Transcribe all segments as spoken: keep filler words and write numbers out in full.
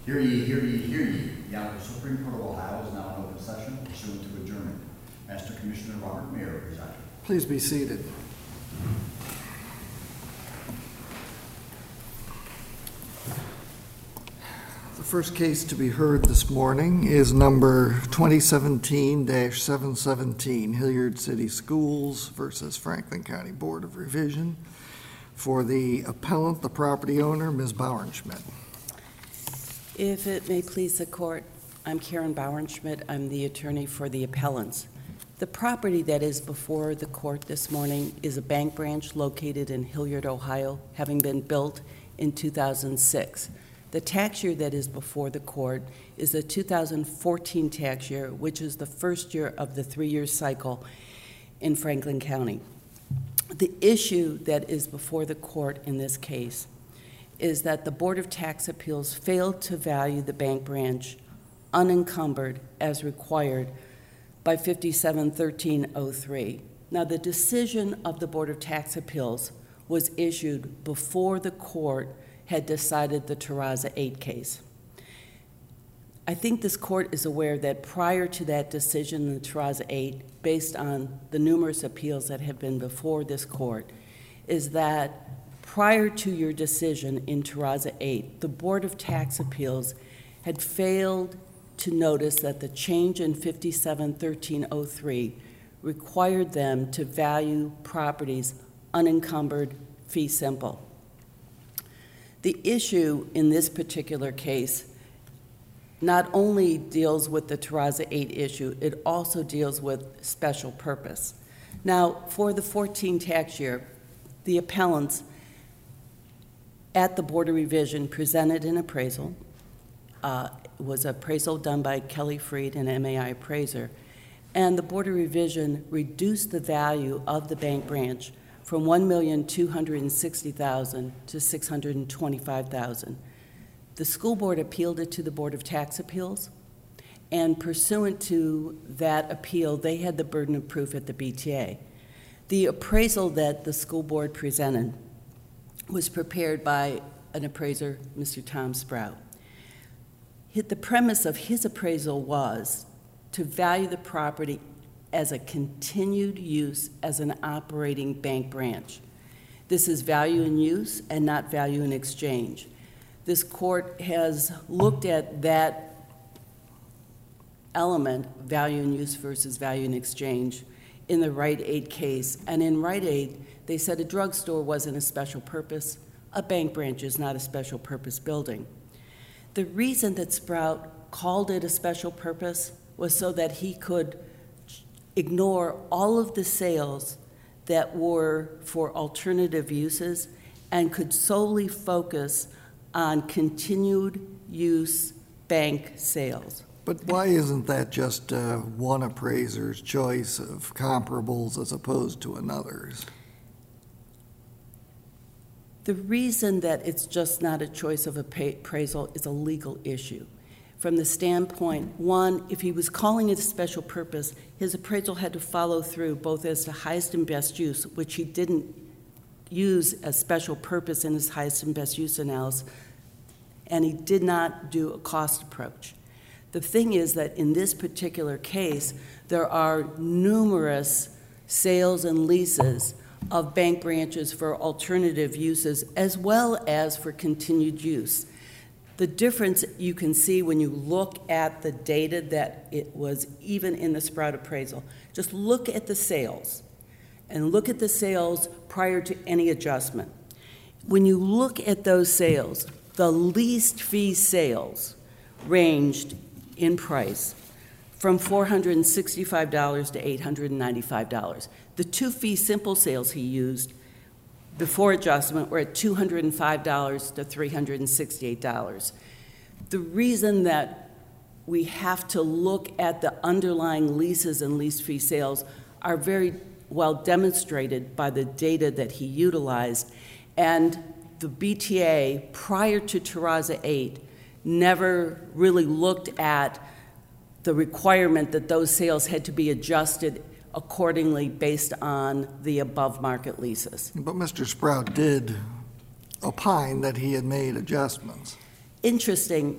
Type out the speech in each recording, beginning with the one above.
Hear ye, hear ye, hear ye. The Honorable Supreme Court of Ohio is now in open session pursuant to adjournment. Master Commissioner Robert Mayer presiding. Please be seated. The first case to be heard this morning is number twenty seventeen dash seven seventeen, Hilliard City Schools versus Franklin County Board of Revision. For the appellant, the property owner, Miz Bauernschmidt. If it may please the court, I'm Karen Bauernschmidt. I'm the attorney for the appellants. The property that is before the court this morning is a bank branch located in Hilliard, Ohio, having been built in two thousand six. The tax year that is before the court is the two thousand fourteen tax year, which is the first year of the three-year cycle in Franklin County. The issue that is before the court in this case is that the Board of Tax Appeals failed to value the bank branch unencumbered as required by fifty-seven thirteen oh three. Now, the decision of the Board of Tax Appeals was issued before the court had decided the Terraza eight case. I think this court is aware that prior to that decision in the Terraza eight, based on the numerous appeals that have been before this court, is that prior to your decision in Terraza eight, the Board of Tax Appeals had failed to notice that the change in fifty-seven thirteen oh three required them to value properties unencumbered fee simple. The issue in this particular case not only deals with the Terraza eight issue, it also deals with special purpose. Now, for the fourteen tax year, the appellants at the Board of Revision presented an appraisal. Uh, it was an appraisal done by Kelly Freed, an M A I appraiser, and the Board of Revision reduced the value of the bank branch from one million two hundred sixty thousand dollars to six hundred twenty-five thousand dollars. The school board appealed it to the Board of Tax Appeals, and pursuant to that appeal, they had the burden of proof at the B T A. The appraisal that the school board presented was prepared by an appraiser, Mister Tom Sprout. The premise of his appraisal was to value the property as a continued use as an operating bank branch. This is value in use and not value in exchange. This court has looked at that element, value in use versus value in exchange, in the Rite Aid case. And in Rite Aid, they said a drugstore wasn't a special purpose. A bank branch is not a special purpose building. The reason that Sprout called it a special purpose was so that he could ignore all of the sales that were for alternative uses and could solely focus on continued use bank sales. But why isn't that just uh, one appraiser's choice of comparables as opposed to another's? The reason that it's just not a choice of appraisal is a legal issue. From the standpoint, one, if he was calling it a special purpose, his appraisal had to follow through both as to highest and best use, which he didn't use as special purpose in his highest and best use analysis, and he did not do a cost approach. The thing is that in this particular case, there are numerous sales and leases of bank branches for alternative uses as well as for continued use. The difference you can see when you look at the data that it was even in the Sprout appraisal. Just look at the sales and look at the sales prior to any adjustment. When you look at those sales, the least fee sales ranged in price from four hundred sixty-five dollars to eight hundred ninety-five dollars. The two fee simple sales he used before adjustment were at two hundred five dollars to three hundred sixty-eight dollars. The reason that we have to look at the underlying leases and lease fee sales are very well demonstrated by the data that he utilized, and the B T A prior to Terraza eight never really looked at the requirement that those sales had to be adjusted accordingly based on the above market leases. But Mister Sprout did opine that he had made adjustments. Interesting.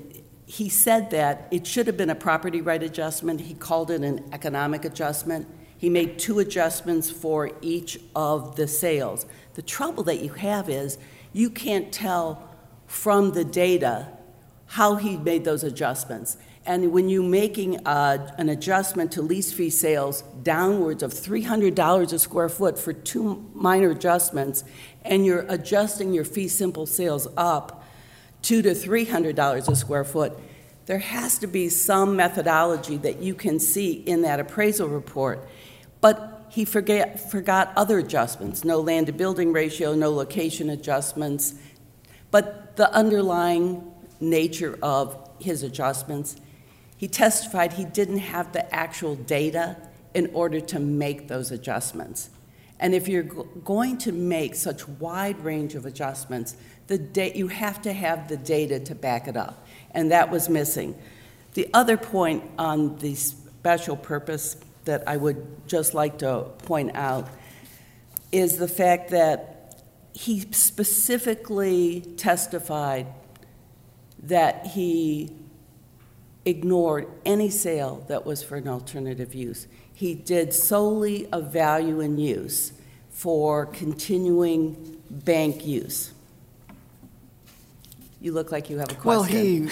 he said that it should have been a property right adjustment. He called it an economic adjustment. He made two adjustments for each of the sales. The trouble that you have is you can't tell from the data how he made those adjustments. And when you're making uh, an adjustment to lease fee sales downwards of three hundred dollars a square foot for two minor adjustments, and you're adjusting your fee simple sales up two to three hundred dollars a square foot, there has to be some methodology that you can see in that appraisal report. But he forget, forgot other adjustments, no land to building ratio, no location adjustments, but the underlying nature of his adjustments. He testified he didn't have the actual data in order to make those adjustments. And if you're go- going to make such wide range of adjustments, the da- you have to have the data to back it up, and that was missing. The other point on the special purpose that I would just like to point out is the fact that he specifically testified that he ignored any sale that was for an alternative use. He did solely a value in use for continuing bank use. You look like you have a question. Well, he,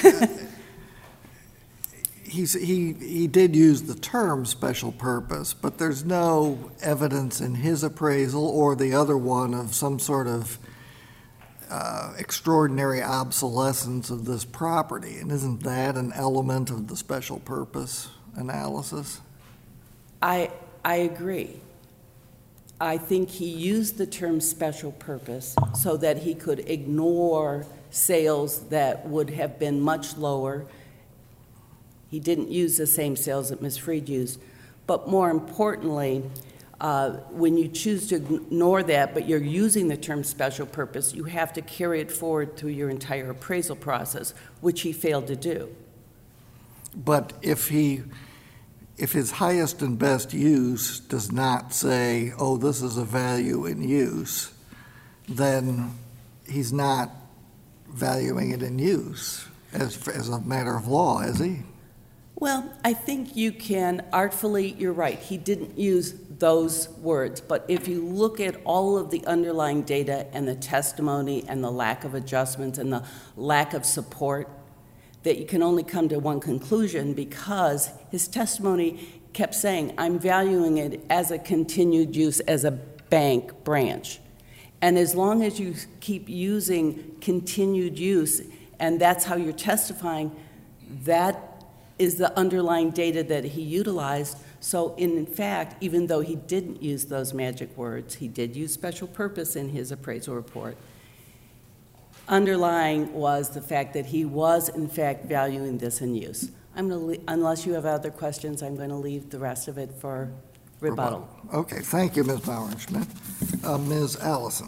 he's, he, he did use the term special purpose, but there's no evidence in his appraisal or the other one of some sort of uh, extraordinary obsolescence of this property. And isn't that an element of the special purpose analysis? I, I agree. I think he used the term special purpose so that he could ignore sales that would have been much lower. He didn't use the same sales that Miz Freed used. But more importantly, uh, when you choose to ignore that, but you're using the term special purpose, you have to carry it forward through your entire appraisal process, which he failed to do. But if he, if his highest and best use does not say, oh, this is a value in use, then he's not valuing it in use as, as a matter of law, is he? Well, I think you can artfully, you're right, he didn't use those words, but if you look at all of the underlying data and the testimony and the lack of adjustments and the lack of support, that you can only come to one conclusion because his testimony kept saying, I'm valuing it as a continued use as a bank branch. And as long as you keep using continued use, and that's how you're testifying, that is the underlying data that he utilized. So in fact, even though he didn't use those magic words, he did use special purpose in his appraisal report. Underlying was the fact that he was in fact valuing this in use. I'm going to, unless you have other questions, I'm going to leave the rest of it for rebuttal. rebuttal. Okay, thank you, Miz Bauernschmidt. Uh, Miz Allison.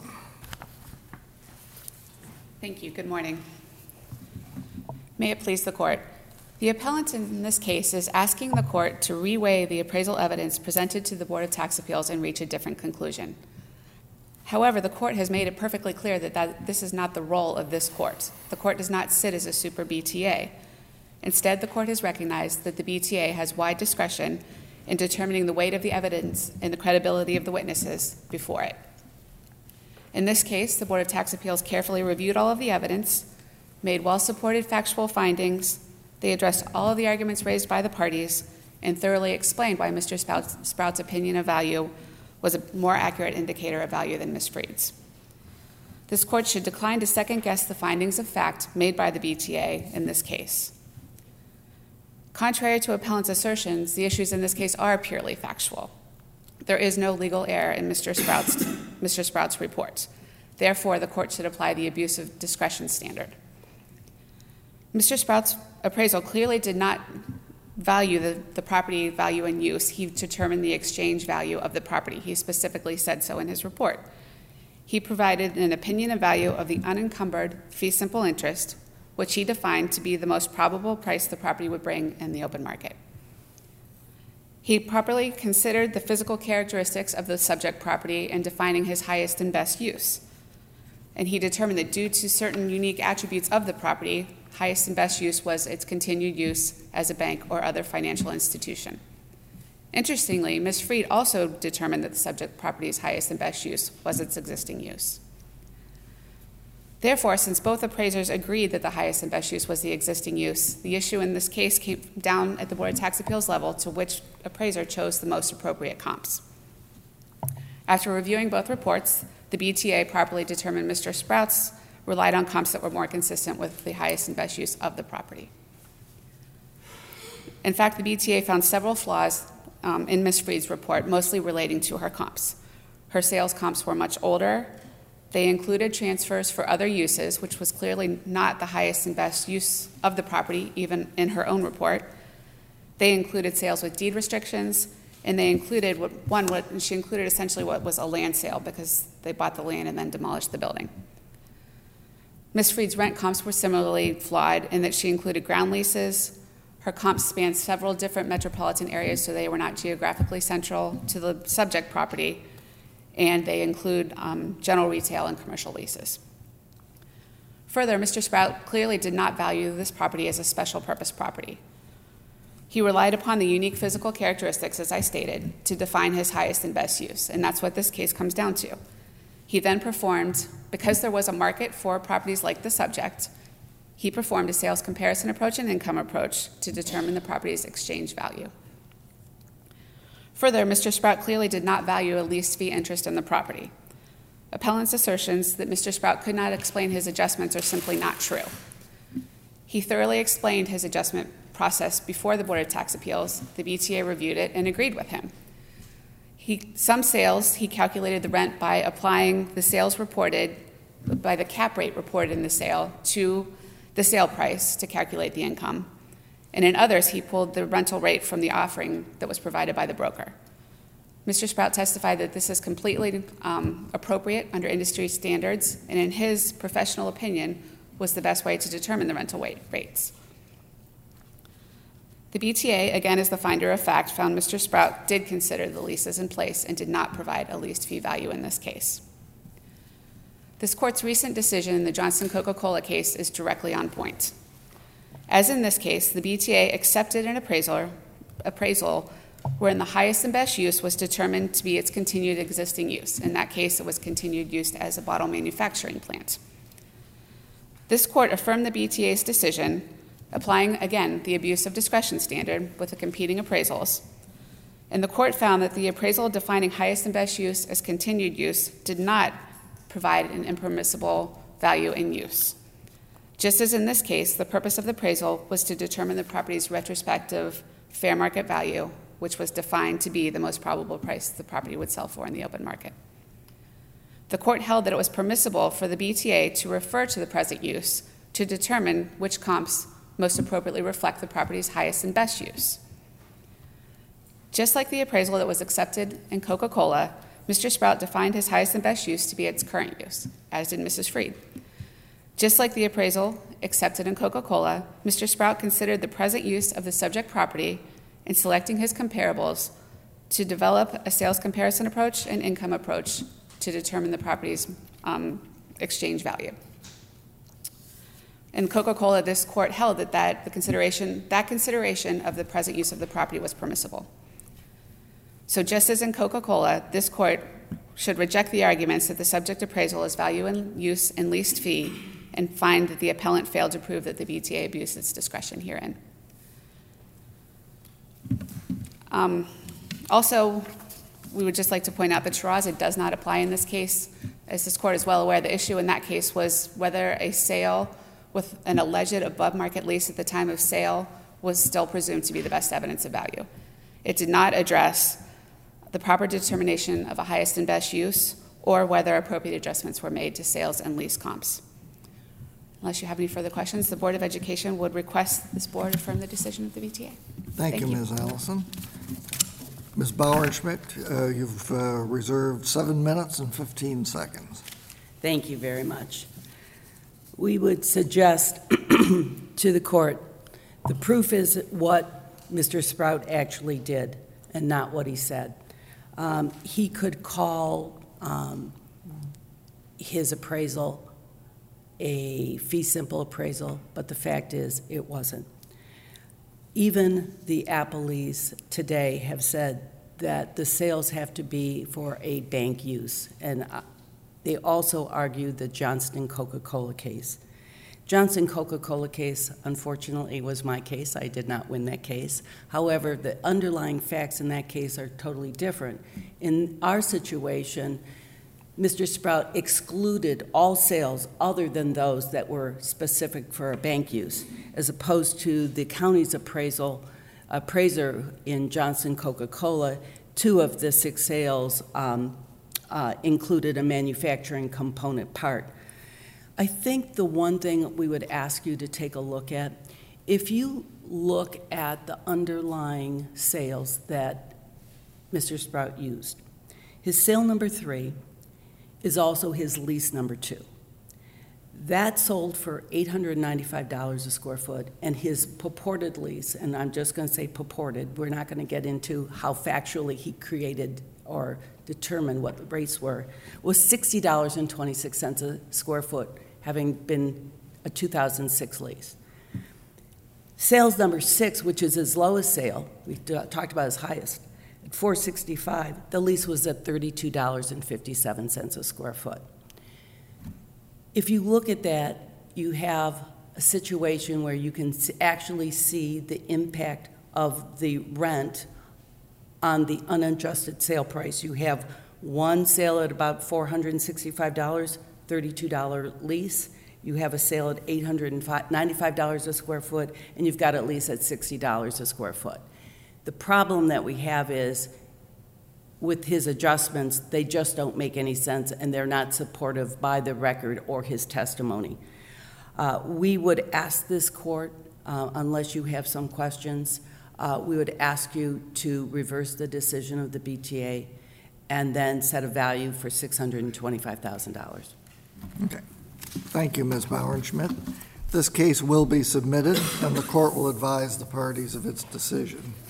Thank you. Good morning. May it please the court. The appellant in this case is asking the court to reweigh the appraisal evidence presented to the Board of Tax Appeals and reach a different conclusion. However, the court has made it perfectly clear that, that this is not the role of this court. The court does not sit as a super B T A. Instead, the court has recognized that the B T A has wide discretion in determining the weight of the evidence and the credibility of the witnesses before it. In this case, the Board of Tax Appeals carefully reviewed all of the evidence, made well-supported factual findings. They addressed all of the arguments raised by the parties and thoroughly explained why Mister Sprout's, Sprout's opinion of value was a more accurate indicator of value than Miz Freed's. This court should decline to second-guess the findings of fact made by the B T A in this case. Contrary to appellant's assertions, the issues in this case are purely factual. There is no legal error in Mister Sprout's, Mister Sprout's report. Therefore, the court should apply the abuse of discretion standard. Mister Sprout's appraisal clearly did not value the, the property value in use. He determined the exchange value of the property. He specifically said so in his report. He provided an opinion of value of the unencumbered fee simple interest, which he defined to be the most probable price the property would bring in the open market. He properly considered the physical characteristics of the subject property in defining his highest and best use. And he determined that due to certain unique attributes of the property, highest and best use was its continued use as a bank or other financial institution. Interestingly, Miz Freed also determined that the subject property's highest and best use was its existing use. Therefore, since both appraisers agreed that the highest and best use was the existing use, the issue in this case came down at the Board of Tax Appeals level to which appraiser chose the most appropriate comps. After reviewing both reports, the B T A properly determined Mister Sprouts relied on comps that were more consistent with the highest and best use of the property. In fact, the B T A found several flaws um, in Miz Freed's report, mostly relating to her comps. Her sales comps were much older. They included transfers for other uses, which was clearly not the highest and best use of the property, even in her own report. They included sales with deed restrictions, and they included what one, what she included essentially what was a land sale because they bought the land and then demolished the building. Miz Freed's rent comps were similarly flawed in that she included ground leases. Her comps spanned several different metropolitan areas, so they were not geographically central to the subject property, and they include um, general retail and commercial leases. Further, Mister Sprout clearly did not value this property as a special purpose property. He relied upon the unique physical characteristics, as I stated, to define his highest and best use, and that's what this case comes down to. He then performed, because there was a market for properties like the subject, he performed a sales comparison approach and income approach to determine the property's exchange value. Further, Mister Sprout clearly did not value a lease fee interest in the property. Appellant's assertions that Mister Sprout could not explain his adjustments are simply not true. He thoroughly explained his adjustment process before the Board of Tax Appeals. The B T A reviewed it and agreed with him. He, some sales, he calculated the rent by applying the sales reported, by the cap rate reported in the sale to the sale price to calculate the income. And in others, he pulled the rental rate from the offering that was provided by the broker. Mister Sprout testified that this is completely um, appropriate under industry standards, and in his professional opinion, was the best way to determine the rental rate rates. The B T A, again as the finder of fact, found Mister Sprout did consider the leases in place and did not provide a leased fee value in this case. This court's recent decision in the Johnson Coca-Cola case is directly on point. As in this case, the B T A accepted an appraisal, appraisal wherein the highest and best use was determined to be its continued existing use. In that case, it was continued use as a bottle manufacturing plant. This court affirmed the B T A's decision, applying, again, the abuse of discretion standard with the competing appraisals. And the court found that the appraisal defining highest and best use as continued use did not provide an impermissible value in use. Just as in this case, the purpose of the appraisal was to determine the property's retrospective fair market value, which was defined to be the most probable price the property would sell for in the open market. The court held that it was permissible for the B T A to refer to the present use to determine which comps most appropriately reflect the property's highest and best use. Just like the appraisal that was accepted in Coca-Cola, Mister Sprout defined his highest and best use to be its current use, as did Missus Freed. Just like the appraisal accepted in Coca-Cola, Mister Sprout considered the present use of the subject property in selecting his comparables to develop a sales comparison approach and income approach to determine the property's um, exchange value. In Coca-Cola, this court held that, that the consideration, that consideration of the present use of the property was permissible. So just as in Coca-Cola, this court should reject the arguments that the subject appraisal is value in use and leased fee and find that the appellant failed to prove that the B T A abused its discretion herein. Um, also, we would just like to point out that Shiraz does not apply in this case. As this court is well aware, the issue in that case was whether a sale with an alleged above-market lease at the time of sale was still presumed to be the best evidence of value. It did not address the proper determination of a highest and best use or whether appropriate adjustments were made to sales and lease comps. Unless you have any further questions, the Board of Education would request this board affirm the decision of the B T A. Thank, Thank you, you, Miz Allison. Miz Bauernschmidt, uh, you've uh, reserved seven minutes and fifteen seconds. Thank you very much. We would suggest to the court the proof is what Mister Sprout actually did and not what he said. Um, he could call um, his appraisal a fee simple appraisal, but the fact is, it wasn't. Even the appellees today have said that the sales have to be for a bank use, and uh, they also argued the Johnston Coca-Cola case. Johnson Coca-Cola case, unfortunately, was my case. I did not win that case. However, the underlying facts in that case are totally different. In our situation, Mister Sprout excluded all sales other than those that were specific for a bank use, as opposed to the county's appraisal appraiser in Johnson Coca-Cola. Two of the six sales um, uh, included a manufacturing component part. I think the one thing we would ask you to take a look at, if you look at the underlying sales that Mister Sprout used, his sale number three is also his lease number two. That sold for eight hundred ninety-five dollars a square foot, and his purported lease, and I'm just going to say purported, we're not going to get into how factually he created or determined what the rates were, was sixty dollars and twenty-six cents a square foot, having been a two thousand six lease. Sales number six, which is his lowest sale, we talked about his highest, at four sixty-five, the lease was at thirty-two dollars and fifty-seven cents a square foot. If you look at that, you have a situation where you can actually see the impact of the rent on the unadjusted sale price. You have one sale at about four hundred sixty-five dollars, thirty-two dollars lease. You have a sale at eight hundred ninety-five dollars a square foot, and you've got a lease at sixty dollars a square foot. The problem that we have is, with his adjustments, they just don't make any sense, and they're not supportive by the record or his testimony. Uh, we would ask this court, uh, unless you have some questions, uh, we would ask you to reverse the decision of the B T A and then set a value for six hundred twenty-five thousand dollars. Okay. Thank you, Miz Bauernschmidt. This case will be submitted, and the court will advise the parties of its decision.